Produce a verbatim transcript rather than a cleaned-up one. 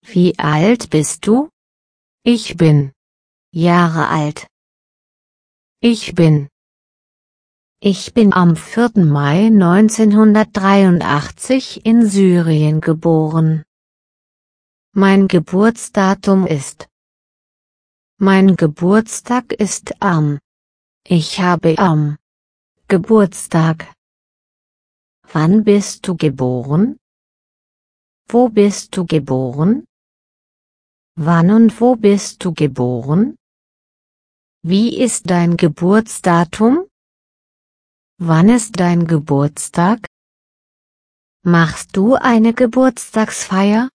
Wie alt bist du? Ich bin Jahre alt. Ich bin Ich bin am vierten Mai neunzehnhundertdreiundachtzig in Syrien geboren. Mein Geburtsdatum ist Mein Geburtstag ist am Ich habe am Geburtstag. Wann bist du geboren? Wo bist du geboren? Wann und wo bist du geboren? Wie ist dein Geburtsdatum? Wann ist dein Geburtstag? Machst du eine Geburtstagsfeier?